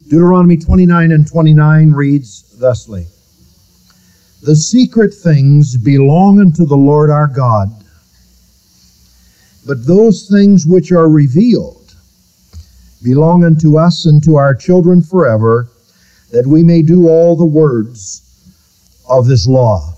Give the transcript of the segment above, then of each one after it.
Deuteronomy 29 and 29 reads thusly, "The secret things belong unto the Lord our God, but those things which are revealed belong unto us and to our children forever, that we may do all the words of this law."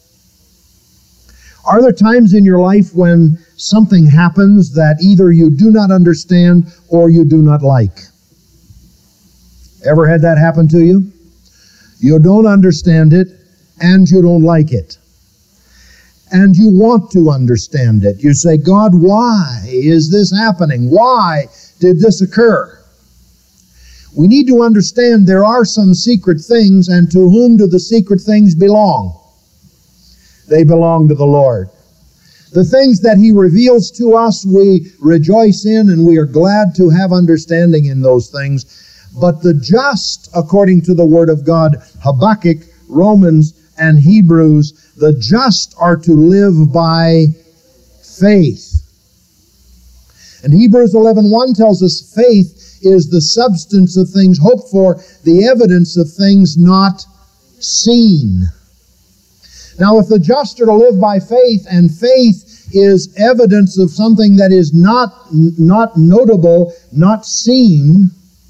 Are there times in your life when something happens that either you do not understand or you do not like? Ever had that happen to you? You don't understand it and you don't like it. And you want to understand it. You say, "God, why is this happening? Why did this occur?" We need to understand there are some secret things, and to whom do the secret things belong? They belong to the Lord. The things that He reveals to us, we rejoice in, and we are glad to have understanding in those things. But the just, according to the Word of God, Habakkuk, Romans, and Hebrews, the just are to live by faith. And Hebrews 11:1 tells us faith is the substance of things hoped for, the evidence of things not seen. Now, if the just are to live by faith, and faith is evidence of something that is not notable, not seen,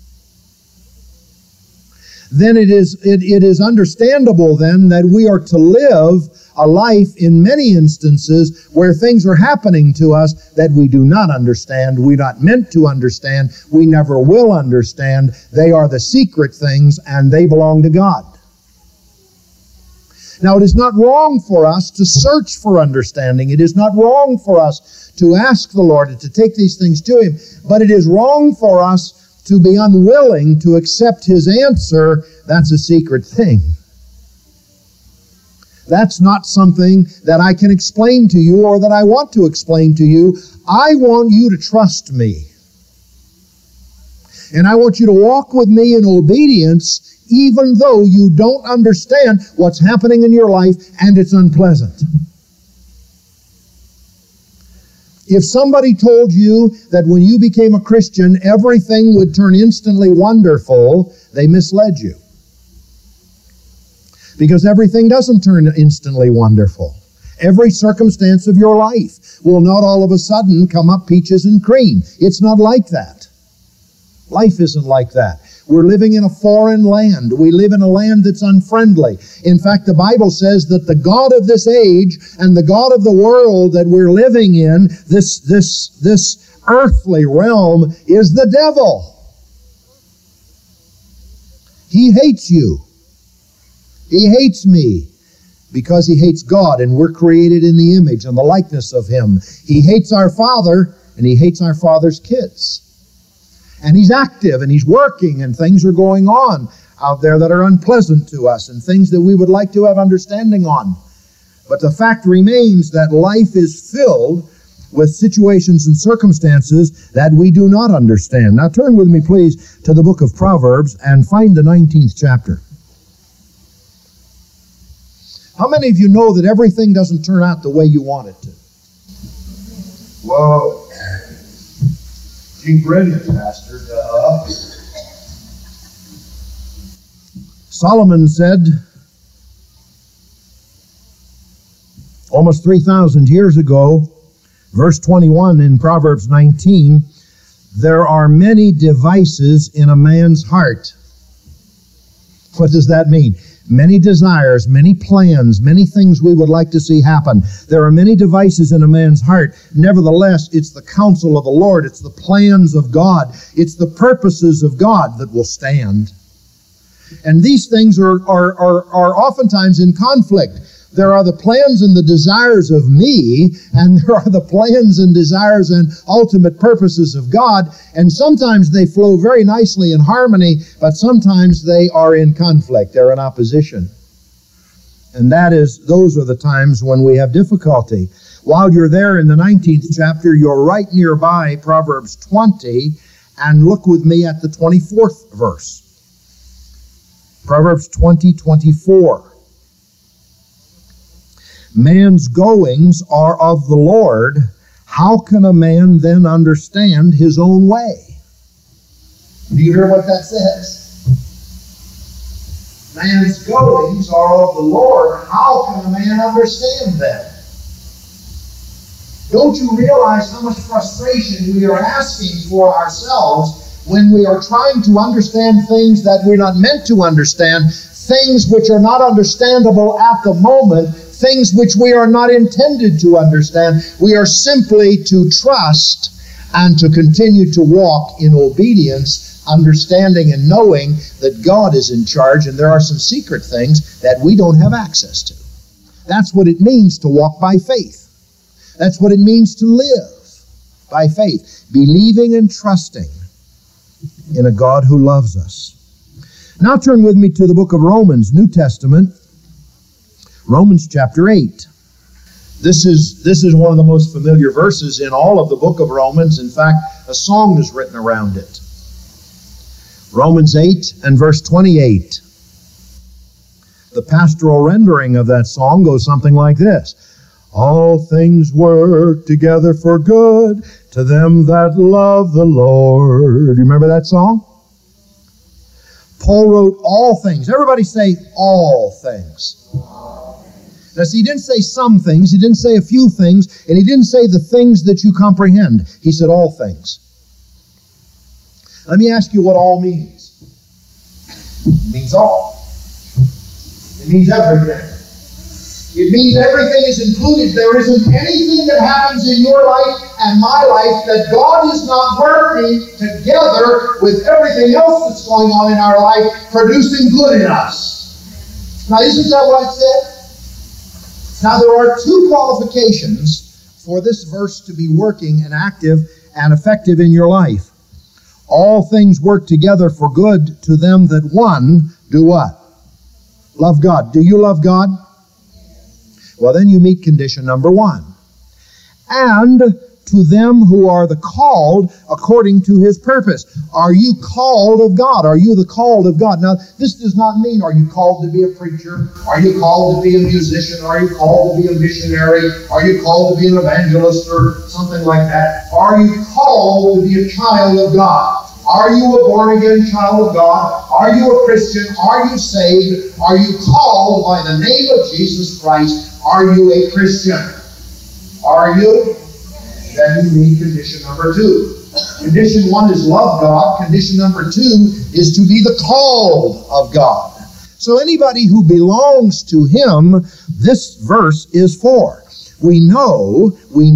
then it is understandable then that we are to live a life in many instances where things are happening to us that we do not understand, we're not meant to understand, we never will understand. They are the secret things and they belong to God. Now, it is not wrong for us to search for understanding. It is not wrong for us to ask the Lord and to take these things to Him, but it is wrong for us to be unwilling to accept His answer. That's a secret thing. That's not something that I can explain to you or that I want to explain to you. I want you to trust me. And I want you to walk with me in obedience, even though you don't understand what's happening in your life and it's unpleasant. If somebody told you that when you became a Christian, everything would turn instantly wonderful, they misled you. Because everything doesn't turn instantly wonderful. Every circumstance of your life will not all of a sudden come up peaches and cream. It's not like that. Life isn't like that. We're living in a foreign land. We live in a land that's unfriendly. In fact, the Bible says that the God of this age and the God of the world that we're living in, this earthly realm, is the devil. He hates you. He hates me because he hates God, and we're created in the image and the likeness of Him. He hates our Father, and he hates our Father's kids. And he's active, and he's working, and things are going on out there that are unpleasant to us, and things that we would like to have understanding on. But the fact remains that life is filled with situations and circumstances that we do not understand. Now turn with me, please, to the book of Proverbs and find the 19th chapter. How many of you know that everything doesn't turn out the way you want it to? Whoa. Gee, brilliant, Pastor. Solomon said, almost 3,000 years ago, verse 21 in Proverbs 19, there are many devices in a man's heart. What does that mean? Many desires, many plans, many things we would like to see happen. There are many devices in a man's heart. Nevertheless, it's the counsel of the Lord. It's the plans of God. It's the purposes of God that will stand. And these things are oftentimes in conflict. There are the plans and the desires of me, and there are the plans and desires and ultimate purposes of God, and sometimes they flow very nicely in harmony, but sometimes they are in conflict, they're in opposition. And those are the times when we have difficulty. While you're there in the 19th chapter, you're right nearby Proverbs 20, and look with me at the 24th verse. Proverbs 20:24. Man's goings are of the Lord. How can a man then understand his own way? Do you hear what that says? man's goings are of the Lord, how can a man understand them? Don't you realize how much frustration we are asking for ourselves when we are trying to understand things that we're not meant to understand, things which are not understandable at the moment, things which we are not intended to understand? We are simply to trust and to continue to walk in obedience, understanding and knowing that God is in charge, and there are some secret things that we don't have access to. That's what it means to walk by faith. That's what it means to live by faith, believing and trusting in a God who loves us. Now turn with me to the book of Romans, New Testament, Romans chapter 8. This is one of the most familiar verses in all of the book of Romans. In fact, a song is written around it. Romans 8 and verse 28. The pastoral rendering of that song goes something like this. All things work together for good to them that love the Lord. You remember that song? Paul wrote all things. Everybody say all things. Now see, he didn't say some things, he didn't say a few things, and he didn't say the things that you comprehend. He said all things. Let me ask you what all means. It means all. It means everything. It means everything is included. There isn't anything that happens in your life and my life that God is not working together with everything else that's going on in our life, producing good in us. Now, isn't that what it said? Now, there are two qualifications for this verse to be working and active and effective in your life. All things work together for good to them that one do what? Love God. Do you love God? Well, then you meet condition number 1. And to them who are the called according to His purpose. Are you called of God? Are you the called of God? Now, this does not mean, are you called to be a preacher? Are you called to be a musician? Are you called to be a missionary? Are you called to be an evangelist or something like that? Are you called to be a child of God? Are you a born-again child of God? Are you a Christian? Are you saved? Are you called by the name of Jesus Christ? Are you a Christian? Are you? Then you meet condition number 2. Condition 1 is love God. Condition number 2 is to be the called of God. So anybody who belongs to Him, this verse is for. We know.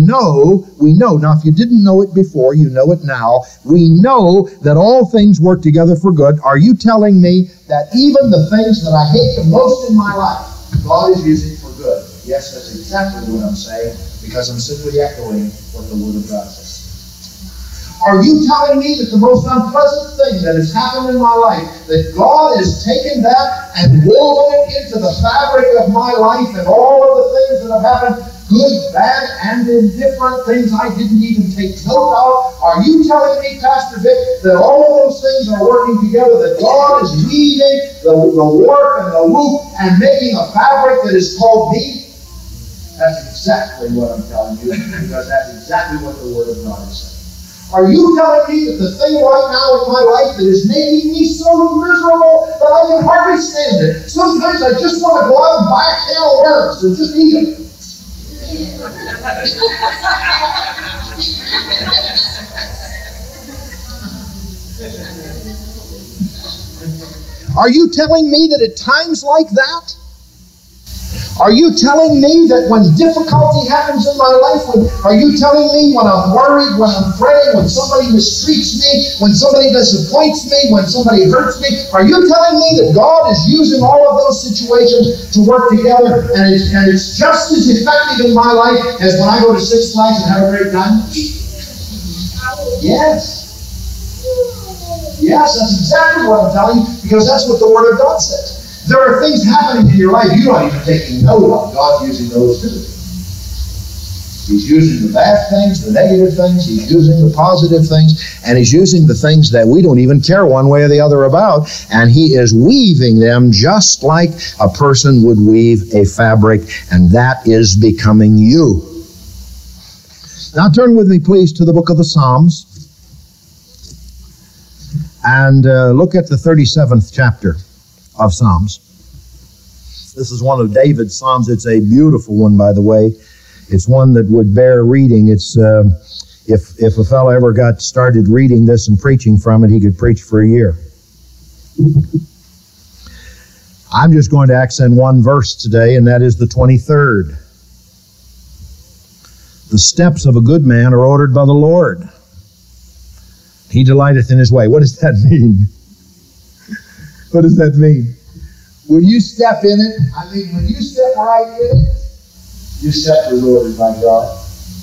Now, if you didn't know it before, you know it now. We know that all things work together for good. Are you telling me that even the things that I hate the most in my life, God is using for good? Yes, that's exactly what I'm saying, because I'm simply echoing what the Word of God says. Are you telling me that the most unpleasant thing that has happened in my life, that God has taken that and woven it into the fabric of my life, and all of the things that have happened, good, bad, and indifferent, things I didn't even take note of? Are you telling me, Pastor Vic, that all of those things are working together, that God is weaving the warp and the loop and making a fabric that is called me? That's exactly what I'm telling you, because that's exactly what the Word of God is saying. Are you telling me that the thing right now in my life that is making me so miserable that I can hardly stand it? Sometimes I just want to go out and buy a can of worms and just eat them. Are you telling me that at times like that? Are you telling me that when difficulty happens in my life, are you telling me when I'm worried, when I'm fretting, when somebody mistreats me, when somebody disappoints me, when somebody hurts me, are you telling me that God is using all of those situations to work together and it's just as effective in my life as when I go to Six Flags and have a great time? Yes. Yes, that's exactly what I'm telling you, because that's what the Word of God says. There are things happening in your life you don't even take note of. God's using those too. He's using the bad things, the negative things. He's using the positive things. And He's using the things that we don't even care one way or the other about. And He is weaving them just like a person would weave a fabric. And that is becoming you. Now turn with me, please, to the book of the Psalms. And look at the 37th chapter of Psalms. This is one of David's Psalms. It's a beautiful one, by the way. It's one that would bear reading. It's if a fellow ever got started reading this and preaching from it, he could preach for a year. I'm just going to accent one verse today, and that is the 23rd. The steps of a good man are ordered by the Lord. He delighteth in his way. What does that mean? What does that mean? When you step in it, when you step right in it, your step is ordered by God.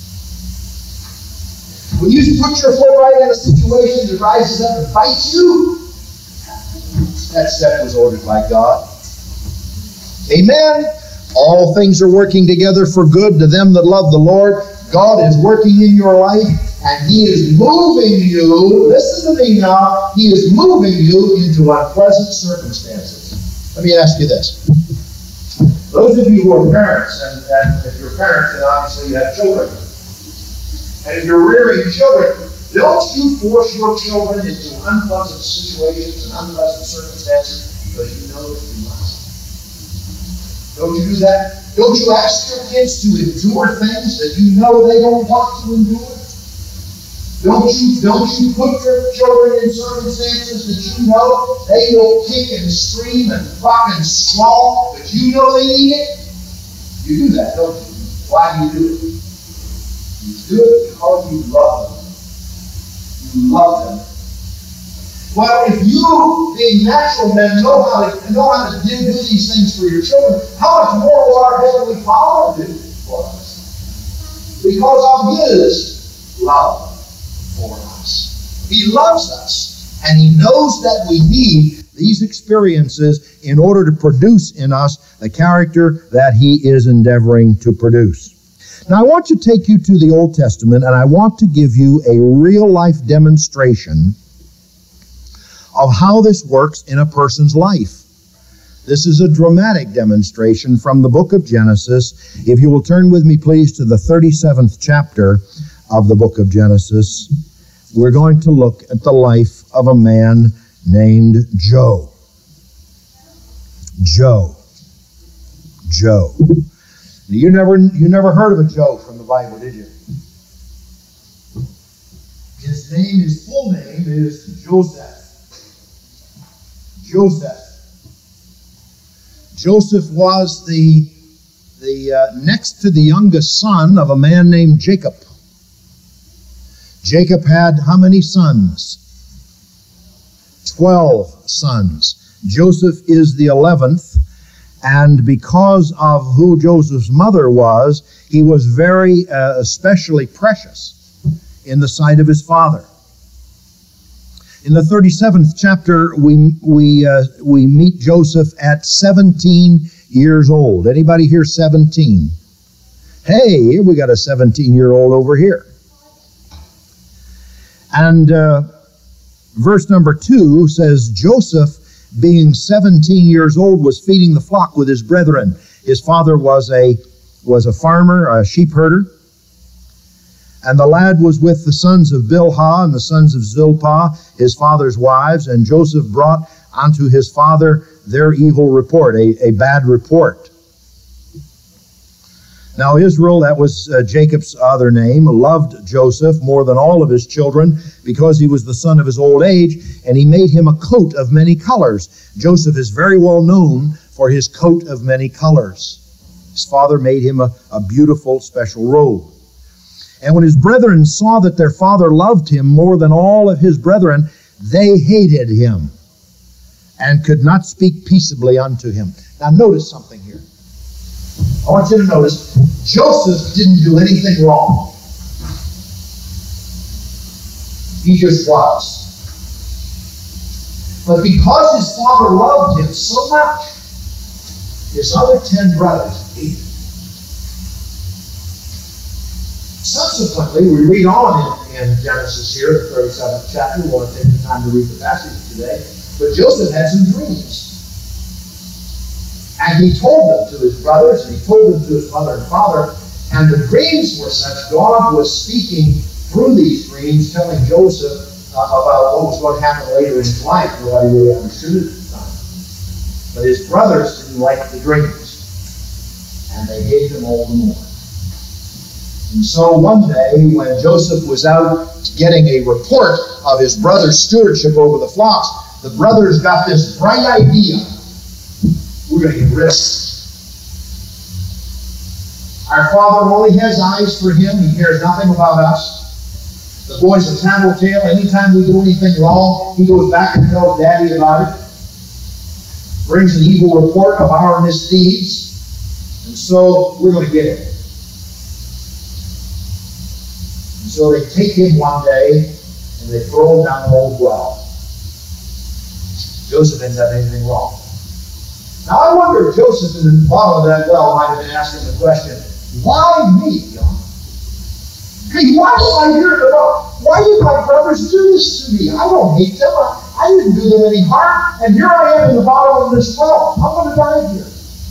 When you put your foot right in a situation that rises up and fights you, that step was ordered by God. Amen. All things are working together for good to them that love the Lord. God is working in your life, and He is moving you. Listen to me now. He is moving you into unpleasant circumstances. Let me ask you this. Those of you who are parents, and if you're parents, then obviously you have children. And if you're rearing children, don't you force your children into unpleasant situations and unpleasant circumstances because you know that you must. Don't you do that? Don't you ask your kids to endure things that you know they don't want to endure? Don't you put your children in circumstances that you know they will kick and scream and fuck and squall, but you know they need it? You do that, don't you? Why do you do it? You do it because you love them. You love them. Well, if you, being natural men, know how to do these things for your children, how much more will our Heavenly Father do for us? Because of His love for us. He loves us, and He knows that we need these experiences in order to produce in us the character that He is endeavoring to produce. Now, I want to take you to the Old Testament, and I want to give you a real-life demonstration of how this works in a person's life. This is a dramatic demonstration from the book of Genesis. If you will turn with me, please, to the 37th chapter of the book of Genesis, we're going to look at the life of a man named Joe. Joe. You never heard of a Joe from the Bible, did you? His full name is Joseph. Joseph was the next to the youngest son of a man named Jacob. Jacob had how many sons? 12 sons. Joseph is the 11th, and because of who Joseph's mother was, he was very especially precious in the sight of his father. In the 37th chapter, we meet Joseph at 17 years old. Anybody here 17? Hey, here we got a 17-year-old over here. And verse number 2 says, Joseph, being 17 years old, was feeding the flock with his brethren. His father was a farmer, a sheep herder. And the lad was with the sons of Bilhah and the sons of Zilpah, his father's wives, and Joseph brought unto his father their evil report, a bad report. Now Israel, that was Jacob's other name, loved Joseph more than all of his children because he was the son of his old age, and he made him a coat of many colors. Joseph is very well known for his coat of many colors. His father made him a beautiful special robe. And when his brethren saw that their father loved him more than all of his brethren, they hated him and could not speak peaceably unto him. Now notice something here. I want you to notice, Joseph didn't do anything wrong. He just was. But because his father loved him so much, his other 10 brothers hated him. Subsequently, we read on in Genesis here, the 37th chapter. We want to take the time to read the passage today. But Joseph had some dreams. And he told them to his brothers, and he told them to his mother and father. And the dreams were such, God was speaking through these dreams, telling Joseph about what was going to happen later in his life. Nobody really understood it at the time. But his brothers didn't like the dreams. and they hated him all the more. And so one day, when Joseph was out getting a report of his brother's stewardship over the flocks, the brothers got this bright idea. We're going to get rid of him. Our father only has eyes for him. He cares nothing about us. The boy's a tattletale. Anytime we do anything wrong, he goes back and tells Daddy about it. Brings an evil report of our misdeeds. And so we're going to get him. And so they take him one day and they throw him down an old well. Joseph ends up anything wrong. Now I wonder if Joseph in the bottom of that well might have been asking the question, why me, God? Hey, why did I hear about? Why did my brothers do this to me? I don't hate them. I didn't do them any harm. And here I am in the bottom of this well. I'm going to die here.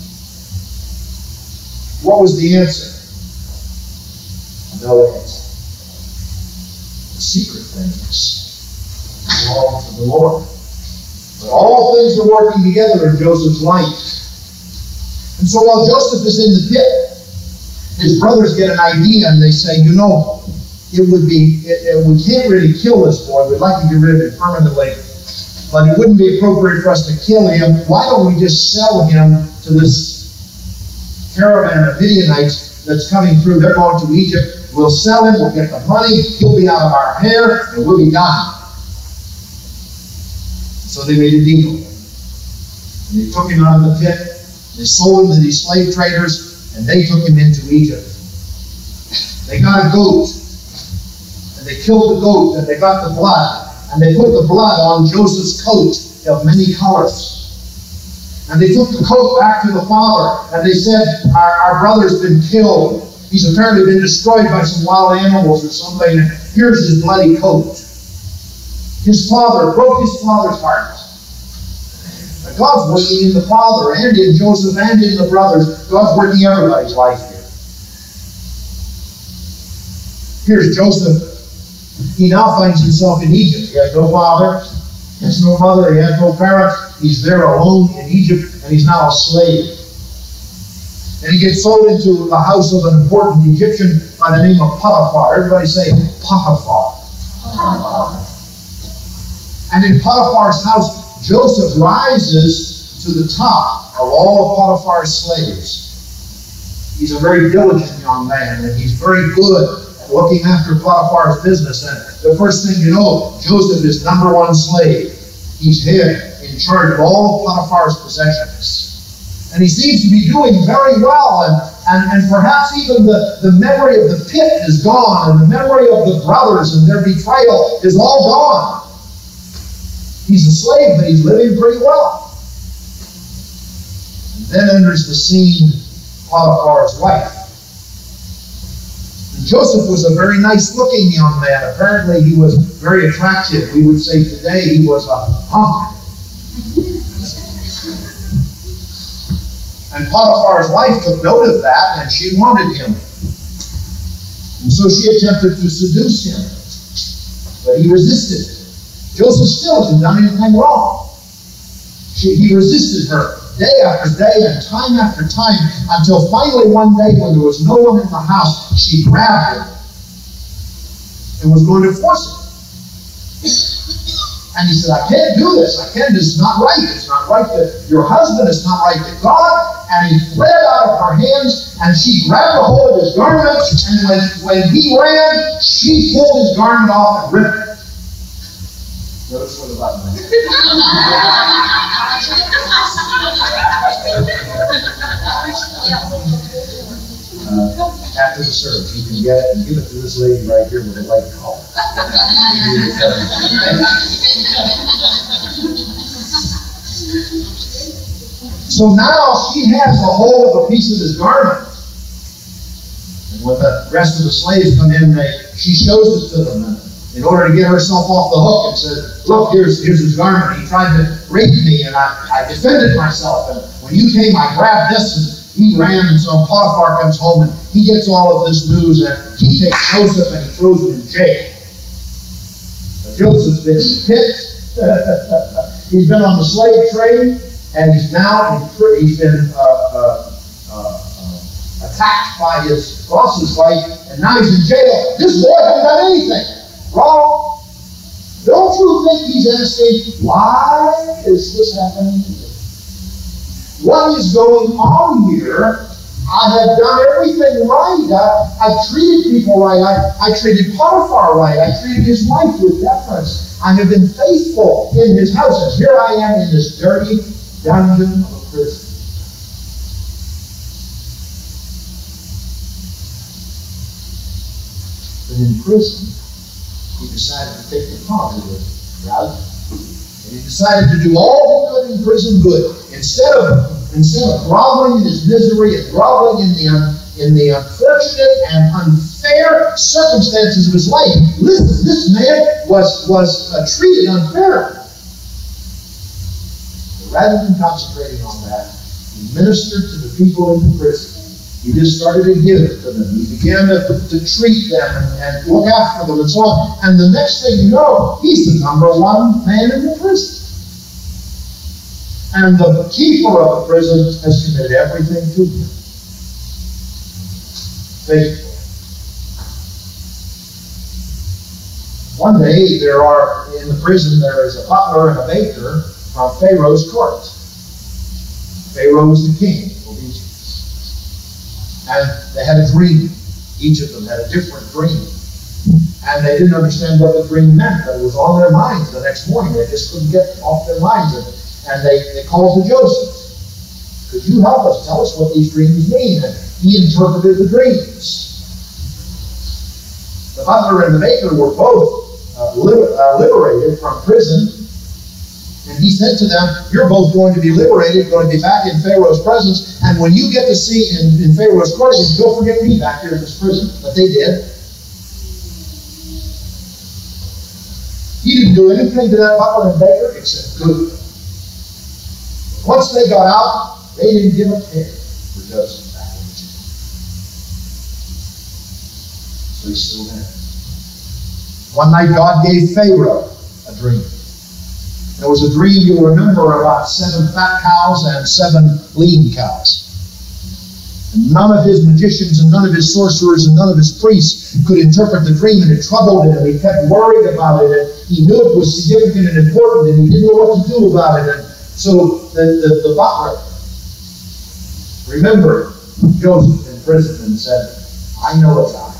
What was the answer? No answer. The secret things belong to the Lord. But all things are working together in Joseph's life. And so while Joseph is in the pit, his brothers get an idea and they say, you know, we can't really kill this boy. We'd like to get rid of him permanently. But it wouldn't be appropriate for us to kill him. Why don't we just sell him to this caravan of Midianites that's coming through? They're going to Egypt. We'll sell him. We'll get the money. He'll be out of our hair and we'll be gone. So they made a deal. And they took him out of the pit. They sold him to these slave traders, and they took him into Egypt. They got a goat, and they killed the goat, and they got the blood, and they put the blood on Joseph's coat of many colors. And they took the coat back to the father, and they said, our brother's been killed. He's apparently been destroyed by some wild animals or something, and here's his bloody coat. His father broke his father's heart. But God's working in the father and in Joseph and in the brothers. God's working everybody's life here. Here's Joseph. He now finds himself in Egypt. He has no father, he has no mother, he has no parents. He's there alone in Egypt, and he's now a slave. And he gets sold into the house of an important Egyptian by the name of Potiphar. Everybody say Potiphar. And in Potiphar's house, Joseph rises to the top of all of Potiphar's slaves. He's a very diligent young man, and he's very good at looking after Potiphar's business. And the first thing you know, Joseph is #1 slave. He's head in charge of all of Potiphar's possessions. And he seems to be doing very well, and perhaps even the memory of the pit is gone, and the memory of the brothers and their betrayal is all gone. He's a slave, but he's living pretty well. And then enters the scene Potiphar's wife. And Joseph was a very nice-looking young man. Apparently, he was very attractive. We would say today he was a hunk. And Potiphar's wife took note of that, and she wanted him. And so she attempted to seduce him. But he resisted. Joseph still hasn't done anything wrong. He resisted her day after day and time after time until finally one day when there was no one in the house, she grabbed him and was going to force him. And he said, I can't do this. I can't. This is not right. It's not right to your husband. It's not right to God. And he fled out of her hands, and she grabbed a hold of his garment, and when he ran, she pulled his garment off and ripped it. Notice what about that? After the service, you can get it and give it to this lady right here with a light call. So now she has a hold of a piece of his garment. And when the rest of the slaves come in, she shows it to them in order to get herself off the hook and said, look, here's his garment. He tried to rape me, and I defended myself. And when you came, I grabbed this, and he ran. And so Potiphar comes home, and he gets all of this news, and he takes Joseph and he throws him in jail. But Joseph's been in the pit. He's been on the slave trade, and he's now he's been attacked by his boss's wife, and now he's in jail. This boy hasn't done anything wrong. Don't you think he's asking, why is this happening to me? What is going on here? I have done everything right. I've treated people right. I treated Potiphar right. I treated his wife with deference. I have been faithful in his house. And here I am in this dirty dungeon of a prison. But in prison, he decided to take the positive route. And he decided to do all he could in prison good. Instead of groveling in his misery and groveling in the unfortunate and unfair circumstances of his life. Listen, this man was treated unfairly. But rather than concentrating on that, he ministered to the people in the prison. He just started to give to them. He began to treat them and look after them and so on. And the next thing you know, he's the #1 man in the prison. And the keeper of the prison has committed everything to him. Faithful. One day, in the prison, there is a butler and a baker from Pharaoh's court. Pharaoh was the king of Egypt. And they had a dream. Each of them had a different dream. And they didn't understand what the dream meant, but it was on their minds the next morning. They just couldn't get it off their minds. And they called to Joseph. Could you help us? Tell us what these dreams mean. And he interpreted the dreams. The butler and the baker were both liberated from prison. And he said to them, you're both going to be liberated, going to be back in Pharaoh's presence. And when you get to see in Pharaoh's court, don't forget me back here in this prison. But they did. He didn't do anything to that butler and baker except good. Once they got out, they didn't give a care for Joseph back in Egypt. So he's still there. One night God gave Pharaoh a dream. There was a dream, you'll remember, about 7 fat cows and 7 lean cows. And none of his magicians and none of his sorcerers and none of his priests could interpret the dream, and it troubled him, and he kept worried about it, and he knew it was significant and important, and he didn't know what to do about it. And so the butler remembered Joseph in prison and said, I know a guy.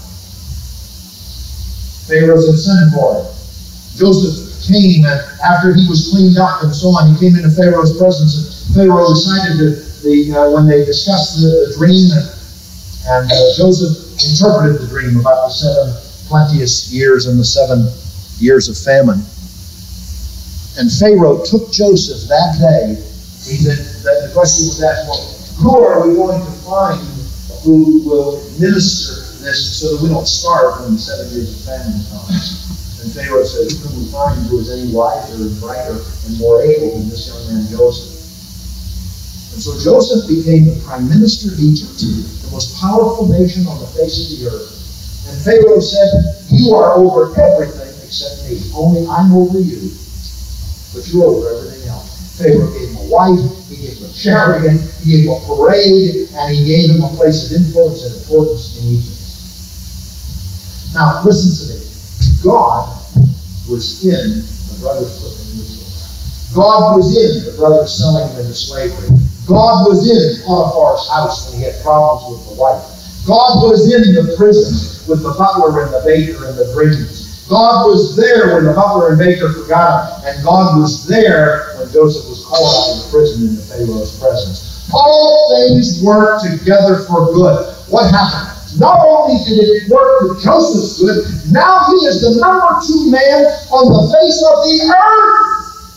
Pharaoh said, send for him. Joseph came, and after he was cleaned up and so on, he came into Pharaoh's presence, and Pharaoh recited when they discussed the dream, and Joseph interpreted the dream about the 7 plenteous years and the 7 years of famine. And Pharaoh took Joseph that day. He said, the question was asked, well, who are we going to find who will administer this so that we don't starve when the 7 years of famine comes? And Pharaoh said, who can we find who is any wiser and brighter and more able than this young man Joseph? And so Joseph became the prime minister of Egypt, the most powerful nation on the face of the earth. And Pharaoh said, you are over everything except me. Only I'm over you, but you're over everything else. Pharaoh gave him a wife, he gave him a chariot, he gave him a parade, and he gave him a place of influence and importance in Egypt. Now, listen to me. God was in the brothers put him into slavery. God was in the brothers selling him into slavery. God was in Potiphar's house when he had problems with the wife. God was in the prison with the butler and the baker and the dreams. God was there when the butler and baker forgot him, and God was there when Joseph was called out of the prison into Pharaoh's presence. All things work together for good. What happened? Not only did it work for Joseph's good, now he is the #2 man on the face of the earth.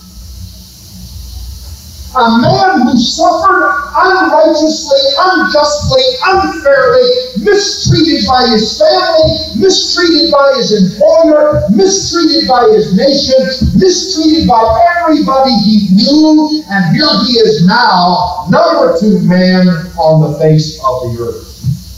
A man who suffered unrighteously, unjustly, unfairly, mistreated by his family, mistreated by his employer, mistreated by his nation, mistreated by everybody he knew, and here he is now, #2 man on the face of the earth.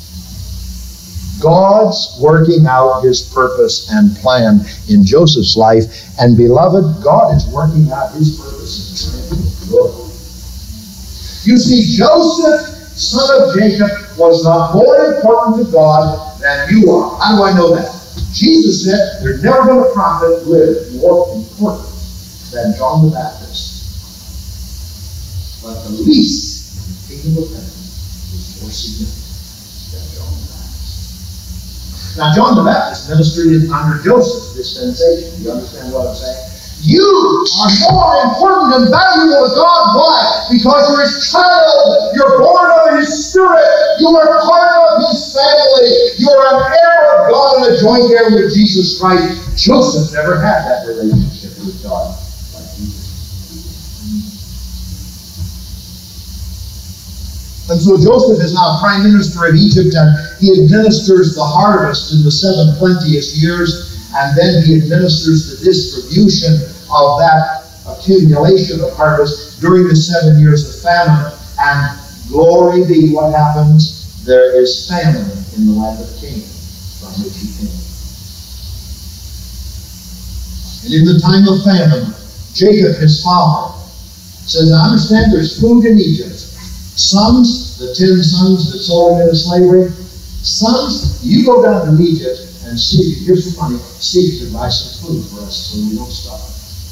God's working out his purpose and plan in Joseph's life, and beloved, God is working out his purpose and plan. You see, Joseph, son of Jacob, was not more important to God than you are. How do I know that? Jesus said, there's never been a prophet lived more important than John the Baptist. But the least in the kingdom of heaven is more significant than John the Baptist. Now, John the Baptist ministered under Joseph's dispensation. Do you understand what I'm saying? You are more important and valuable to God. Why? Because you're His child. You're born of His Spirit. You are part of His family. You are an heir of God and a joint heir with Jesus Christ. Joseph never had that relationship with God like he did. And so Joseph is now prime minister of Egypt, and he administers the harvest in the 7 plenteous years. And then he administers the distribution of that accumulation of harvest during the 7 years of famine. And glory be, what happens? There is famine in the land of Canaan from which he came. And in the time of famine, Jacob, his father, says, I understand there's food in Egypt. Sons, the 10 sons that sold him into slavery, sons, you go down to Egypt and see if you give some money, see if you can buy some food for us so we don't starve.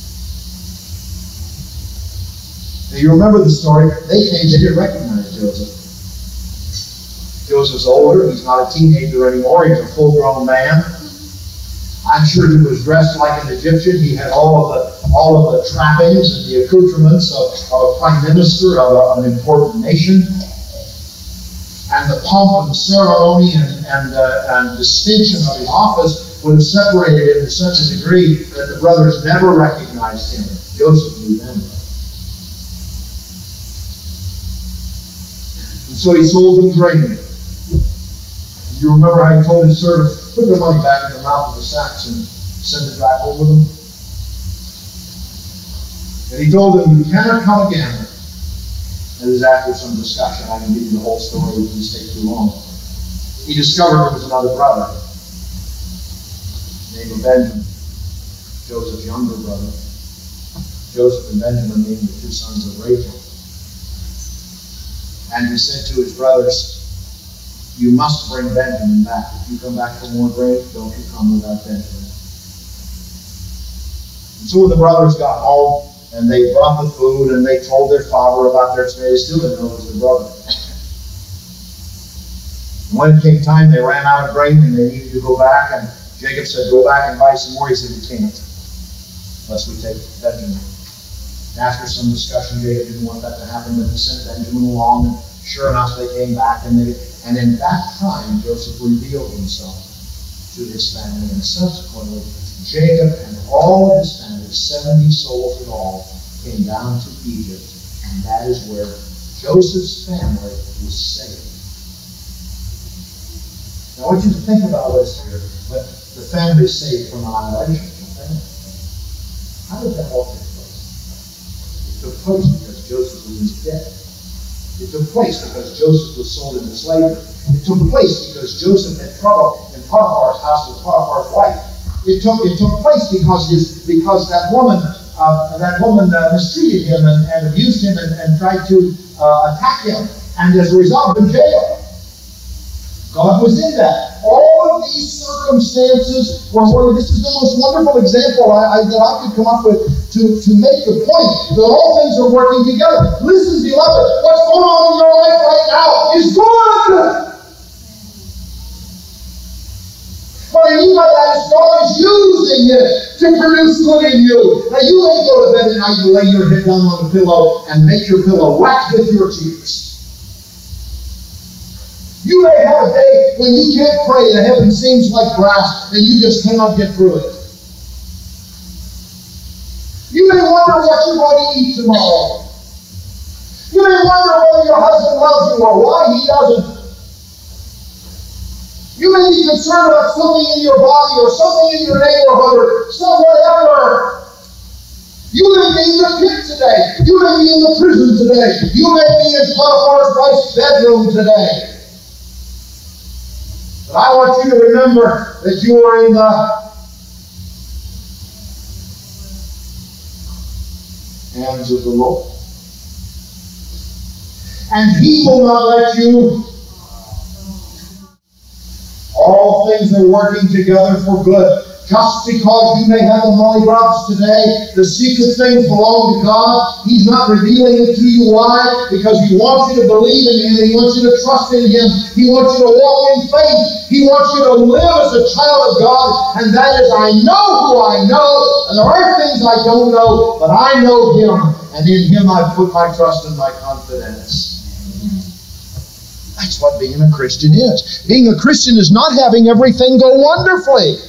Now you remember the story. They came, they didn't recognize Joseph. Joseph's older, he's not a teenager anymore, he's a full-grown man. I'm sure he was dressed like an Egyptian. He had all of the trappings and the accoutrements of a prime minister of an important nation. And the pomp and ceremony and distinction of his office would have separated him to such a degree that the brothers never recognized him. Joseph knew them. And so he sold them grain. You remember how he told his servants, put their money back in the mouth of the sacks and send it back over them? And he told them, you cannot come again. It was after some discussion. I can give you the whole story. It would just take too long. He discovered there was another brother named Benjamin, Joseph's younger brother. Joseph and Benjamin named the 2 sons of Rachel. And he said to his brothers, you must bring Benjamin back. If you come back for more grain, don't you come without Benjamin. And so when the brothers got home, and they brought the food, and they told their father about their stay, they still didn't know it was their brother. And when it came time, they ran out of grain, and they needed to go back, and Jacob said, go back and buy some more. He said, you can't, unless we take Benjamin. After some discussion, Jacob didn't want that to happen, but he sent Benjamin along, and sure enough, they came back, and in that time, Joseph revealed himself to his family, and subsequently, Jacob and all of his family, 70 souls in all, came down to Egypt, and that is where Joseph's family was saved. Now I want you to think about this here. The family is saved from annihilation. How did that all take place? It took place because Joseph was dead. It took place because Joseph was sold into slavery. It took place because Joseph had trouble in Potiphar's house with Potiphar's wife. It took place because that woman mistreated him and abused him and tried to attack him, and as a result, in jail. God was in that. All of these circumstances were. This is the most wonderful example that I could come up with to make the point that all things are working together. Listen, beloved, what's going on in your life right now is good. What I mean by that is God is using it to produce good in you. Now you may go to bed at night, you lay your head down on the pillow and make your pillow wet with your tears. You may have a day when you can't pray, the heaven seems like brass, and you just cannot get through it. You may wonder what you're going to eat tomorrow. You may wonder whether your husband loves you or why he doesn't. You may be concerned about something in your body or something in your neighborhood or whatever. You may be in the pit today. You may be in the prison today. You may be in Potiphar's wife's bedroom today. But I want you to remember that you are in the hands of the Lord. And He will not let you all things are working together for good. Just because you may have the mollygrubs today, the secret things belong to God. He's not revealing it to you. Why? Because He wants you to believe in Him. He wants you to trust in Him. He wants you to walk in faith. He wants you to live as a child of God. And that is, I know who I know. And there are things I don't know, but I know Him. And in Him I put my trust and my confidence. That's what being a Christian is. Being a Christian is not having everything go wonderfully.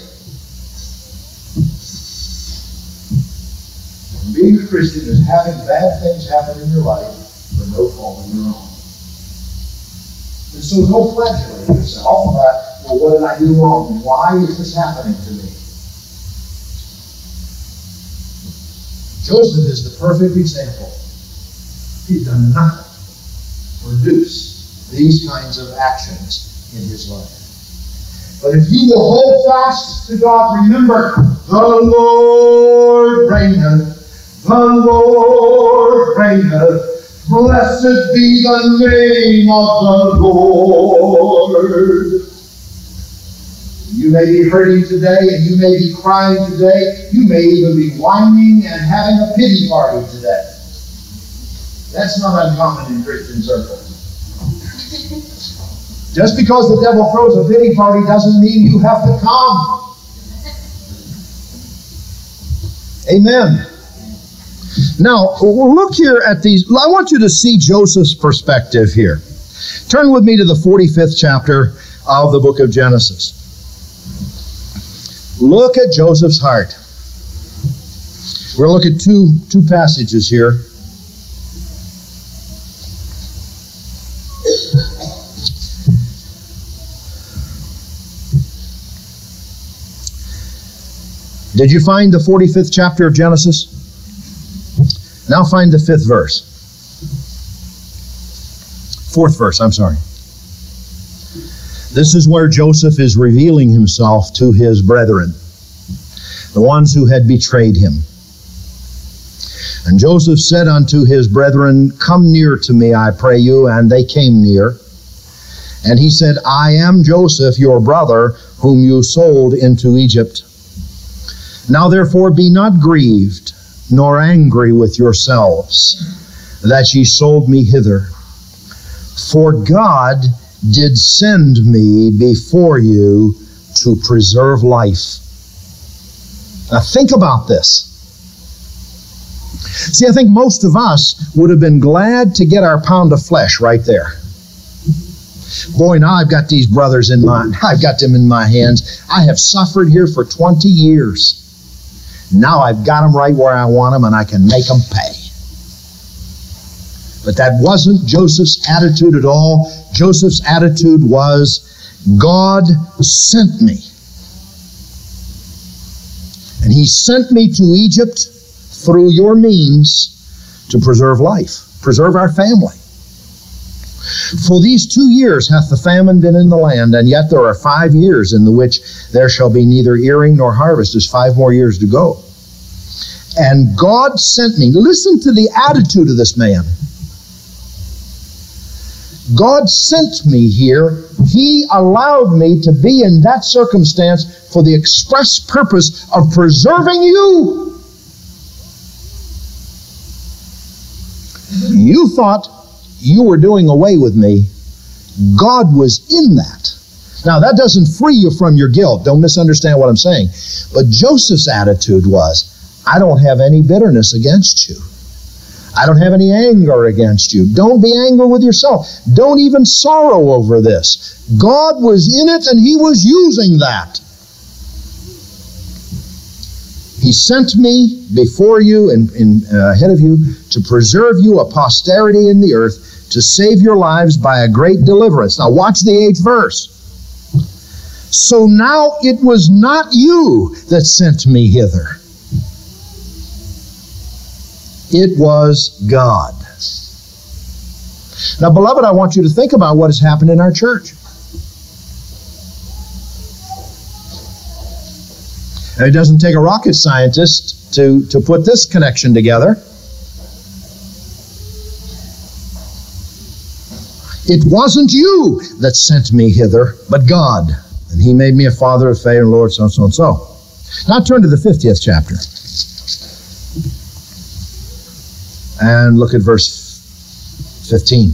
Being a Christian is having bad things happen in your life for no fault of your own. And so don't flagellate yourself about, well, what did I do wrong? And why is this happening to me? Joseph is the perfect example. He's done nothing to produce these kinds of actions in his life. But if you will hold fast to God, remember, the Lord reigneth. The Lord reigneth. Blessed be the name of the Lord. You may be hurting today, and you may be crying today. You may even be whining and having a pity party today. That's not uncommon in Christian circles. Just because the devil throws a pity party doesn't mean you have to come. Amen. Now, look here at these. I want you to see Joseph's perspective here. Turn with me to the 45th chapter of the book of Genesis. Look at Joseph's heart. We're going to look at two passages here. Did you find the 45th chapter of Genesis? Now find the 5th verse. 4th verse, I'm sorry. This is where Joseph is revealing himself to his brethren, the ones who had betrayed him. And Joseph said unto his brethren, Come near to me, I pray you. And they came near. And he said, I am Joseph, your brother, whom you sold into Egypt. Now therefore be not grieved, nor angry with yourselves, that ye sold me hither. For God did send me before you to preserve life. Now think about this. See, I think most of us would have been glad to get our pound of flesh right there. Boy, now I've got these brothers in my, I've got them in my hands. I have suffered here for 20 years. Now I've got them right where I want them, and I can make them pay. But that wasn't Joseph's attitude at all. Joseph's attitude was, God sent me. And He sent me to Egypt through your means to preserve life, preserve our family. For these 2 years hath the famine been in the land, and yet there are 5 years in the which there shall be neither earing nor harvest. There's 5 more years to go. And God sent me. Listen to the attitude of this man. God sent me here. He allowed me to be in that circumstance for the express purpose of preserving you. You thought you were doing away with me. God was in that. Now, that doesn't free you from your guilt. Don't misunderstand what I'm saying. But Joseph's attitude was, I don't have any bitterness against you. I don't have any anger against you. Don't be angry with yourself. Don't even sorrow over this. God was in it, and He was using that. He sent me before you and ahead of you to preserve you a posterity in the earth, to save your lives by a great deliverance. Now watch the 8th verse. So now it was not you that sent me hither. It was God. Now, beloved, I want you to think about what has happened in our church. And it doesn't take a rocket scientist to put this connection together. It wasn't you that sent me hither, but God. And he made me a father of faith and Lord, so and so and so. Now turn to the 50th chapter. And look at verse 15.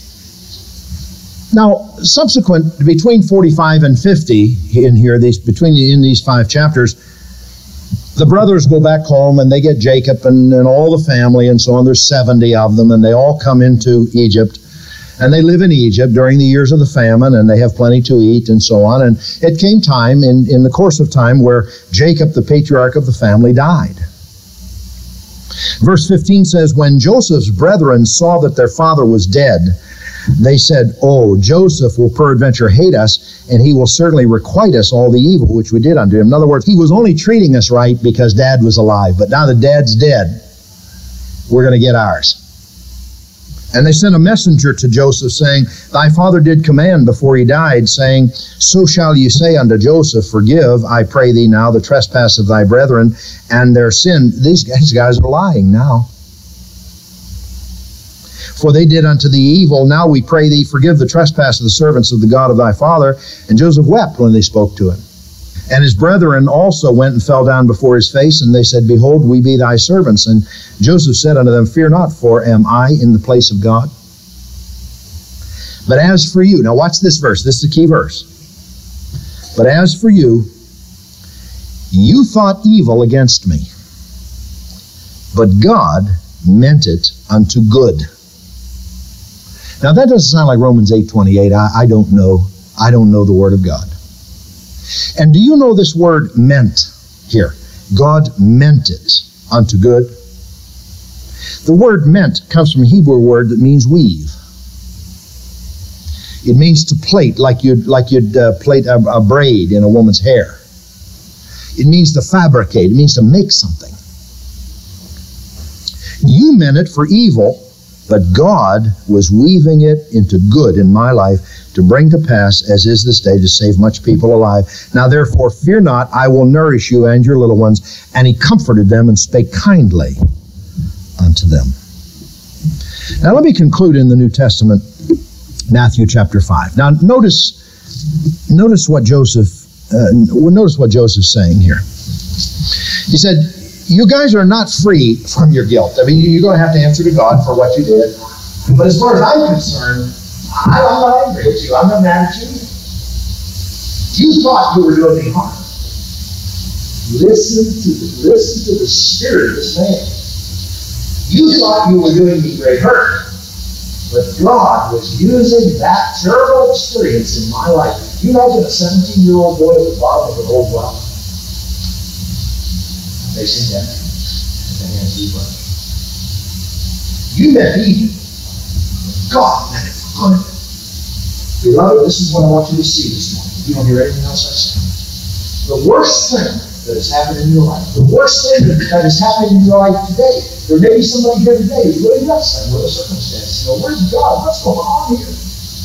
Now, subsequent, between 45 and 50 in here, in these 5 chapters, the brothers go back home and they get Jacob and all the family and so on. There's 70 of them, and they all come into Egypt. And they live in Egypt during the years of the famine, and they have plenty to eat and so on. And it came time, in the course of time, where Jacob, the patriarch of the family, died. Verse 15 says, when Joseph's brethren saw that their father was dead, they said, oh, Joseph will peradventure hate us, and he will certainly requite us all the evil which we did unto him. In other words, he was only treating us right because Dad was alive. But now that Dad's dead, we're going to get ours. And they sent a messenger to Joseph, saying, thy father did command before he died, saying, so shall you say unto Joseph, forgive, I pray thee now, the trespass of thy brethren and their sin. These guys are lying now. For they did unto thee evil. Now we pray thee, forgive the trespass of the servants of the God of thy father. And Joseph wept when they spoke to him. And his brethren also went and fell down before his face, and they said, behold, we be thy servants. And Joseph said unto them, fear not, for am I in the place of God? But as for you, now watch this verse, this is the key verse. But as for you, you thought evil against me, but God meant it unto good. Now that doesn't sound like Romans 8:28. I don't know. I don't know the Word of God. And do you know this word meant here? God meant it unto good. The word meant comes from a Hebrew word that means weave. It means to plait, like you'd plait a braid in a woman's hair. It means to fabricate. It means to make something. You meant it for evil, but God was weaving it into good in my life to bring to pass, as is this day, to save much people alive. Now therefore fear not, I will nourish you and your little ones. And he comforted them and spake kindly unto them. Now let me conclude in the New Testament, Matthew chapter 5. Now notice what Joseph's saying here. He said, you guys are not free from your guilt. I mean, you're going to have to answer to God for what you did. But as far as I'm concerned, I'm not angry with you. I'm not mad at you. You thought you were doing me harm. Listen to the spirit of this man. You thought you were doing me great hurt. But God was using that terrible experience in my life. You imagine a 17-year-old boy at the bottom of an old well, facing death at the hands of his brother. You meant evil. God meant it for good. Beloved, this is what I want you to see this morning. You don't hear anything else I say. The worst thing that has happened in your life, the worst thing that has happened in your life today, there may be somebody here today who's really wrestling with a circumstance. You know, where's God? What's going on here?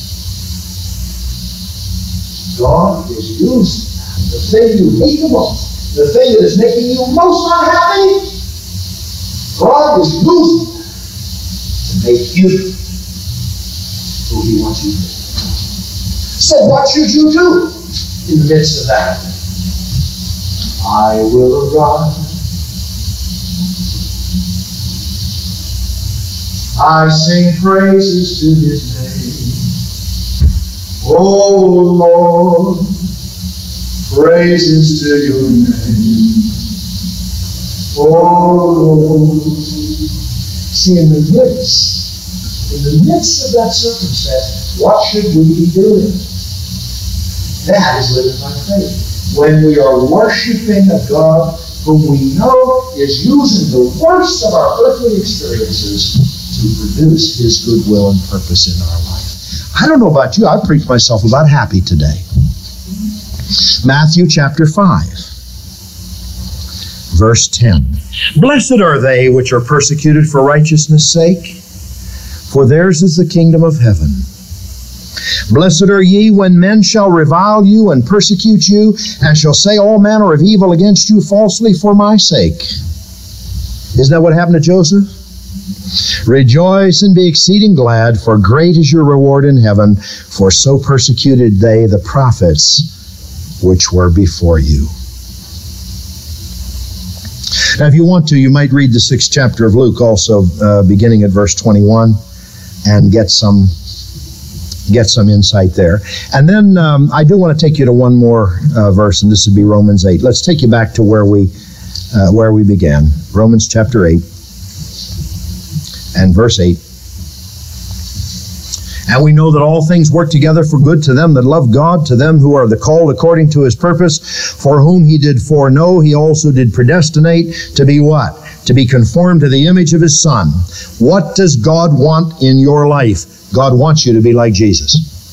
God is using the thing you hate the most, the thing that is making you most unhappy. God is using that to make you who He wants you to be. So what should you do in the midst of that? I will arise. I sing praises to His name. Oh Lord, praises to your name. Oh Lord. See, in the midst of that circumstance, what should we be doing? That is living by faith. When we are worshiping a God whom we know is using the worst of our earthly experiences to produce His goodwill and purpose in our life. I don't know about you, I preached myself about happy today. Matthew chapter 5, verse 10. Blessed are they which are persecuted for righteousness' sake, for theirs is the kingdom of heaven. Blessed are ye when men shall revile you and persecute you, and shall say all manner of evil against you falsely for my sake. Isn't that what happened to Joseph? Rejoice and be exceeding glad, for great is your reward in heaven, for so persecuted they the prophets which were before you. Now, if you want to, you might read the 6th chapter of Luke also, beginning at verse 21, and get some insight there. And then I do want to take you to one more verse, and this would be Romans 8. Let's take you back to where we began. Romans chapter 8 and verse 8. And we know that all things work together for good to them that love God, to them who are the called according to His purpose, for whom He did foreknow, He also did predestinate to be what? To be conformed to the image of His Son. What does God want in your life? God wants you to be like Jesus.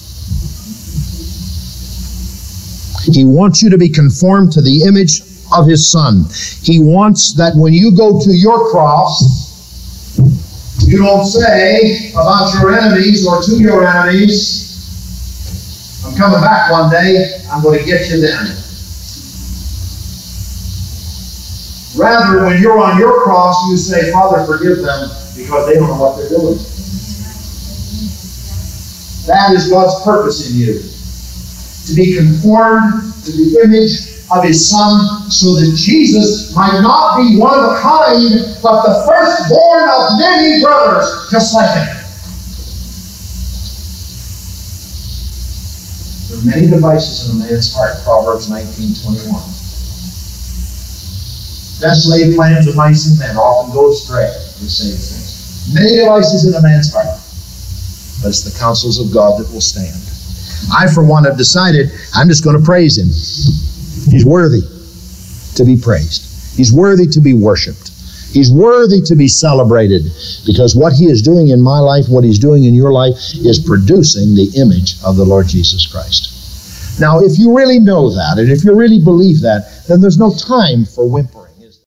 He wants you to be conformed to the image of His Son. He wants that when you go to your cross, you don't say about your enemies or to your enemies, I'm coming back one day, I'm going to get you then. Rather, when you're on your cross, you say, Father, forgive them because they don't know what they're doing. That is God's purpose in you. To be conformed to the image of His Son, so that Jesus might not be one of a kind, but the firstborn of many brothers, just like Him. There are many devices in a man's heart, Proverbs 19:21. Best laid plans of mice and men often go astray, we say things. Many devices in a man's heart, but it's the counsels of God that will stand. I, for one, have decided I'm just going to praise Him. He's worthy to be praised. He's worthy to be worshiped. He's worthy to be celebrated, because what He is doing in my life, what He's doing in your life, is producing the image of the Lord Jesus Christ. Now, if you really know that, and if you really believe that, then there's no time for whimpering.